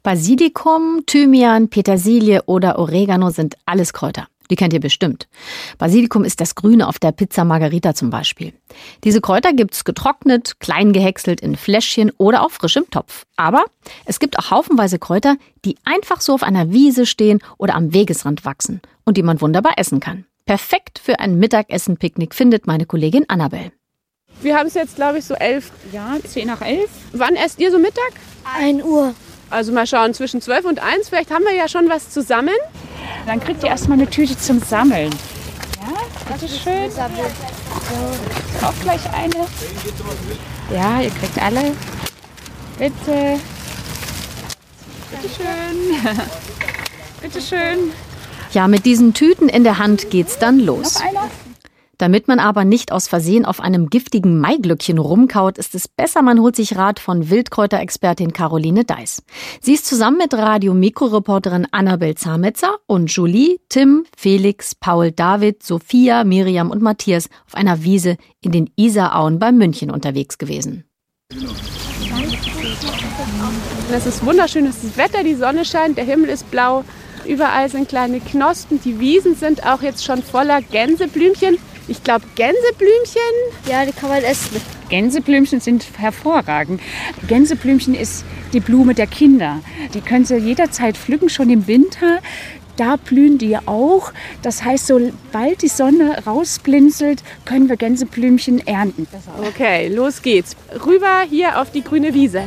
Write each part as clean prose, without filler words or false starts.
Basilikum, Thymian, Petersilie oder Oregano sind alles Kräuter. Die kennt ihr bestimmt. Basilikum ist das Grüne auf der Pizza Margherita zum Beispiel. Diese Kräuter gibt's getrocknet, klein gehäckselt in Fläschchen oder auch frisch im Topf. Aber es gibt auch haufenweise Kräuter, die einfach so auf einer Wiese stehen oder am Wegesrand wachsen und die man wunderbar essen kann. Perfekt für ein Mittagessen-Picknick findet meine Kollegin Annabel. Wir haben es jetzt, glaube ich, so 11. Ja, 10 nach 11. Wann esst ihr so Mittag? 1 Uhr. Also mal schauen, zwischen 12 und 1. Vielleicht haben wir ja schon was zusammen. Dann kriegt ihr erstmal eine Tüte zum Sammeln. Ja, bitteschön. So, auch gleich eine. Ja, ihr kriegt alle. Bitte. Bitteschön. Bitteschön. Ja, mit diesen Tüten in der Hand geht's dann los. Noch einer? Damit man aber nicht aus Versehen auf einem giftigen Maiglöckchen rumkaut, ist es besser, man holt sich Rat von Wildkräuterexpertin Caroline Deiß. Sie ist zusammen mit Radio-Mikro-Reporterin Annabel Zametzer und Julie, Tim, Felix, Paul, David, Sophia, Miriam und Matthias auf einer Wiese in den Isarauen bei München unterwegs gewesen. Es ist wunderschönes Wetter, die Sonne scheint, der Himmel ist blau. Überall sind kleine Knospen, die Wiesen sind auch jetzt schon voller Gänseblümchen. Ich glaube, Gänseblümchen? Ja, die kann man essen. Gänseblümchen sind hervorragend. Gänseblümchen ist die Blume der Kinder. Die können Sie jederzeit pflücken, schon im Winter. Da blühen die auch. Das heißt, sobald die Sonne rausblinzelt, können wir Gänseblümchen ernten. Okay, los geht's. Rüber hier auf die grüne Wiese.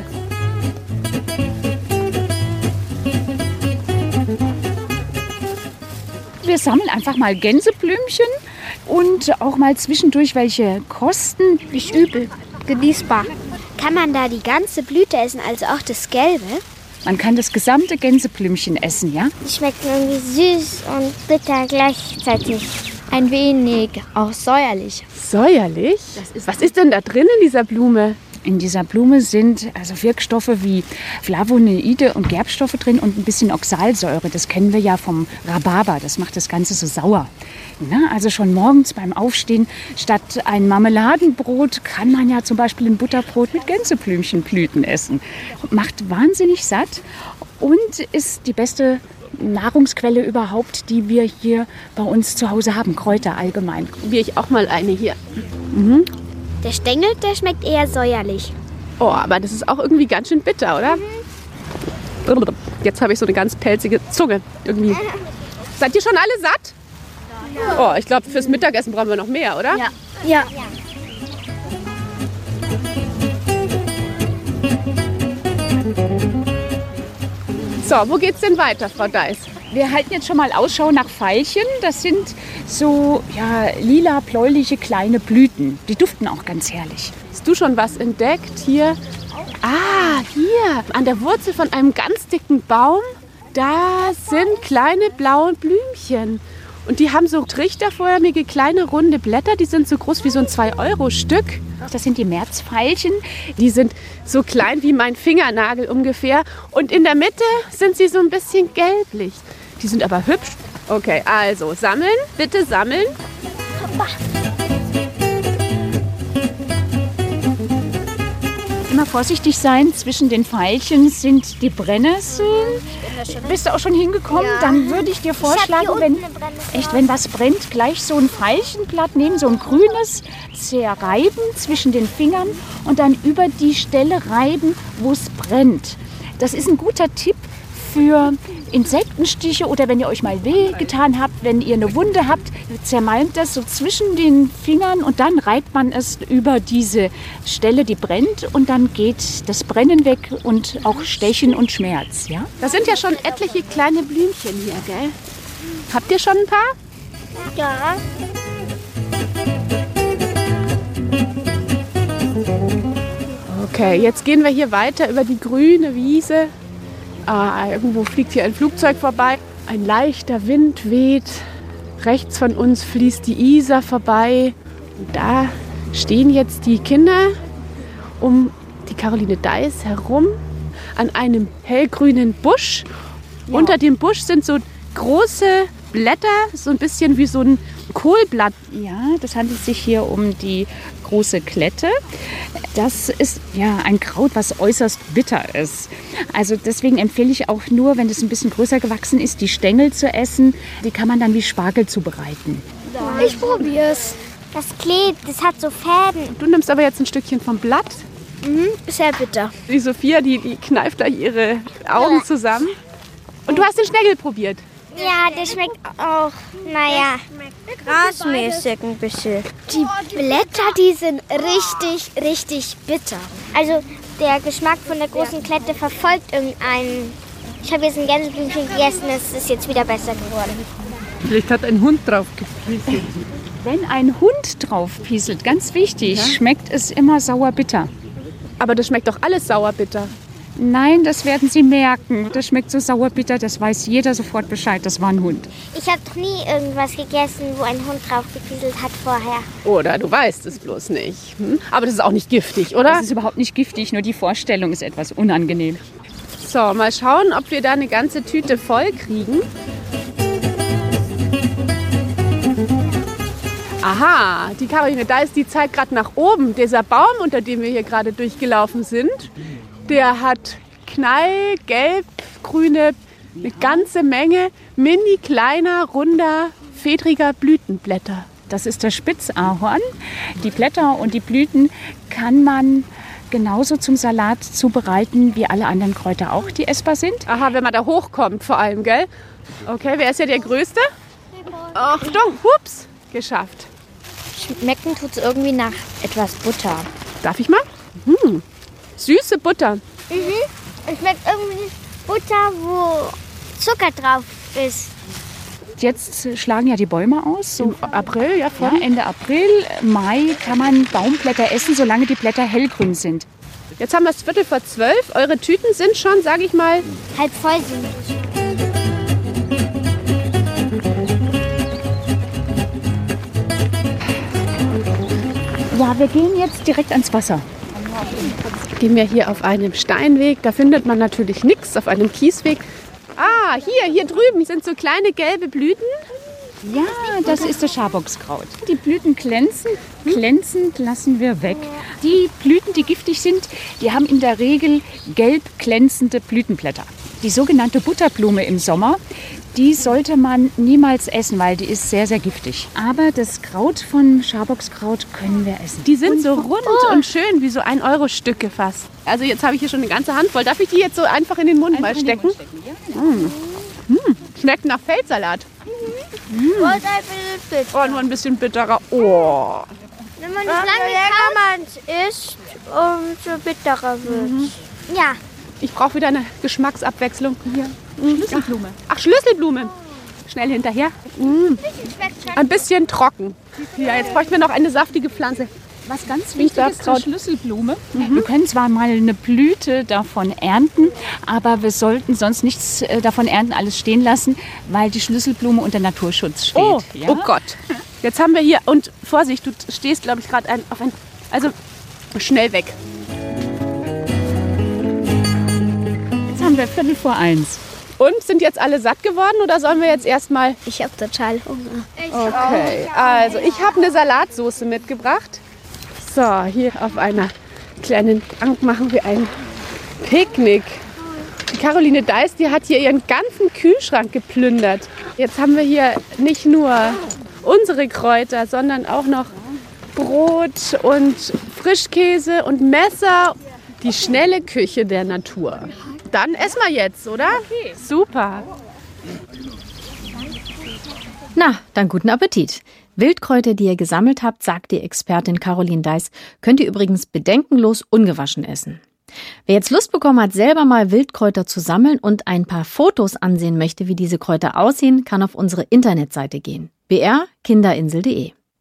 Wir sammeln einfach mal Gänseblümchen und auch mal zwischendurch welche kosten. Nicht übel. Genießbar. Kann man da die ganze Blüte essen, also auch das Gelbe? Man kann das gesamte Gänseblümchen essen, ja? Die schmecken irgendwie süß und bitter gleichzeitig. Ein wenig, auch säuerlich. Säuerlich? Was ist denn da drin in dieser Blume? In dieser Blume sind also Wirkstoffe wie Flavonoide und Gerbstoffe drin und ein bisschen Oxalsäure. Das kennen wir ja vom Rhabarber. Das macht das Ganze so sauer. Na, also schon morgens beim Aufstehen statt ein Marmeladenbrot kann man ja zum Beispiel ein Butterbrot mit Gänseblümchenblüten essen. Macht wahnsinnig satt und ist die beste Nahrungsquelle überhaupt, die wir hier bei uns zu Hause haben. Kräuter allgemein. Probiere ich auch mal eine hier. Mhm. Der Stängel, der schmeckt eher säuerlich. Oh, aber das ist auch irgendwie ganz schön bitter, oder? Jetzt habe ich so eine ganz pelzige Zunge irgendwie. Seid ihr schon alle satt? Oh, ich glaube, fürs Mittagessen brauchen wir noch mehr, oder? Ja. Ja. So, wo geht's denn weiter, Frau Deiß? Wir halten jetzt schon mal Ausschau nach Veilchen. Das sind so lila-bläuliche kleine Blüten. Die duften auch ganz herrlich. Hast du schon was entdeckt hier? Ah, hier, an der Wurzel von einem ganz dicken Baum. Da sind kleine blaue Blümchen. Und die haben so trichterförmige kleine runde Blätter. Die sind so groß wie so ein 2-Euro-Stück. Das sind die Märzveilchen. Die sind so klein wie mein Fingernagel ungefähr. Und in der Mitte sind sie so ein bisschen gelblich. Die sind aber hübsch. Okay, also sammeln. Bitte sammeln. Immer vorsichtig sein. Zwischen den Veilchen sind die Brennnesseln. Bist du auch schon hingekommen? Ja. Dann würde ich dir vorschlagen, wenn was brennt, gleich so ein Veilchenblatt nehmen, so ein grünes, zerreiben zwischen den Fingern und dann über die Stelle reiben, wo es brennt. Das ist ein guter Tipp für Insektenstiche oder wenn ihr euch mal wehgetan habt, wenn ihr eine Wunde habt, zermalmt das so zwischen den Fingern und dann reibt man es über diese Stelle, die brennt und dann geht das Brennen weg und auch Stechen und Schmerz. Ja? Das sind ja schon etliche kleine Blümchen hier, gell? Habt ihr schon ein paar? Ja. Okay, jetzt gehen wir hier weiter über die grüne Wiese. Ah, irgendwo fliegt hier ein Flugzeug vorbei. Ein leichter Wind weht. Rechts von uns fließt die Isar vorbei. Und da stehen jetzt die Kinder um die Caroline Deiß herum an einem hellgrünen Busch. Ja. Unter dem Busch sind so große Blätter, so ein bisschen wie so ein Kohlblatt. Ja, das handelt sich hier um die große Klette. Das ist ja ein Kraut, was äußerst bitter ist. Also deswegen empfehle ich auch nur, wenn es ein bisschen größer gewachsen ist, die Stängel zu essen. Die kann man dann wie Spargel zubereiten. Ich probier's. Das klebt, das hat so Fäden. Du nimmst aber jetzt ein Stückchen vom Blatt. Ist sehr bitter. Die Sophia, die kneift da ihre Augen zusammen. Und du hast den Stängel probiert. Ja, der schmeckt auch, naja, grasmäßig ein bisschen. Die Blätter, die sind richtig, richtig bitter. Also der Geschmack von der großen Klette verfolgt irgendeinen. Ich habe jetzt ein Gänseblümchen gegessen, es ist jetzt wieder besser geworden. Vielleicht hat ein Hund drauf gepieselt. Wenn ein Hund drauf pieselt, ganz wichtig, schmeckt es immer sauer-bitter. Aber das schmeckt doch alles sauer-bitter. Nein, das werden Sie merken. Das schmeckt so sauer-bitter, das weiß jeder sofort Bescheid, das war ein Hund. Ich habe doch nie irgendwas gegessen, wo ein Hund drauf gepieselt hat vorher. Oder du weißt es bloß nicht. Aber das ist auch nicht giftig, oder? Das ist überhaupt nicht giftig, nur die Vorstellung ist etwas unangenehm. So, mal schauen, ob wir da eine ganze Tüte voll kriegen. Aha, die Caroline, da ist die Zeit gerade nach oben. Dieser Baum, unter dem wir hier gerade durchgelaufen sind, der hat knallgelb, grüne, eine ganze Menge mini kleiner, runder, fedriger Blütenblätter. Das ist der Spitzahorn. Die Blätter und die Blüten kann man genauso zum Salat zubereiten wie alle anderen Kräuter auch, die essbar sind. Aha, wenn man da hochkommt vor allem, gell? Okay, wer ist ja der Größte? Achtung, hups, geschafft. Schmecken tut es irgendwie nach etwas Butter. Darf ich mal? Süße Butter. Es schmeckt irgendwie Butter, wo Zucker drauf ist. Jetzt schlagen ja die Bäume aus. So Im April, ja, voll. ja, Ende April, Mai kann man Baumblätter essen, solange die Blätter hellgrün sind. Jetzt haben wir es 11:45. Eure Tüten sind schon, sage ich mal, Halb voll sind. Ja, wir gehen jetzt direkt ans Wasser. gehen wir hier auf einem Steinweg. Da findet man natürlich nichts, auf einem Kiesweg. Ah, hier drüben sind so kleine gelbe Blüten. Ja, das ist das Schabockskraut. Die Blüten glänzen, glänzend lassen wir weg. Die Blüten, die giftig sind, die haben in der Regel gelb glänzende Blütenblätter. Die sogenannte Butterblume im Sommer, die sollte man niemals essen, weil die ist sehr, sehr giftig. Aber das Kraut von Schabockskraut können wir essen. Die sind so rund und schön, wie so 1-Euro-Stücke fast. Also jetzt habe ich hier schon eine ganze Handvoll. Darf ich die jetzt so einfach in den Mund mal stecken? Schmeckt nach Feldsalat. Oh, nur ein bisschen bitterer. Oh. Wenn man das lange man isst, umso bitterer wird. Ja. Ich brauche wieder eine Geschmacksabwechslung. Hier. Schlüsselblume. Ach, Schlüsselblume. Schnell hinterher. Ein bisschen trocken. Ja, jetzt bräuchten wir noch eine saftige Pflanze. Was ganz wichtig ist zur Schlüsselblume. Wir können zwar mal eine Blüte davon ernten, aber wir sollten sonst nichts davon ernten, alles stehen lassen, weil die Schlüsselblume unter Naturschutz steht. Oh, ja? oh Gott. Jetzt haben wir hier, und Vorsicht, du stehst, glaube ich, gerade auf ein, also schnell weg. Jetzt haben wir 1:45. Und sind jetzt alle satt geworden oder sollen wir jetzt erstmal? Ich habe total Hunger. Okay, also ich habe eine Salatsoße mitgebracht. So, hier auf einer kleinen Bank machen wir ein Picknick. Die Caroline Deiß, die hat hier ihren ganzen Kühlschrank geplündert. Jetzt haben wir hier nicht nur unsere Kräuter, sondern auch noch Brot und Frischkäse und Messer. Die schnelle Küche der Natur. Dann essen wir jetzt, oder? Okay. Super. Na, dann guten Appetit. Wildkräuter, die ihr gesammelt habt, sagt die Expertin Caroline Deiß, könnt ihr übrigens bedenkenlos ungewaschen essen. Wer jetzt Lust bekommen hat, selber mal Wildkräuter zu sammeln und ein paar Fotos ansehen möchte, wie diese Kräuter aussehen, kann auf unsere Internetseite gehen. brkinderinsel.de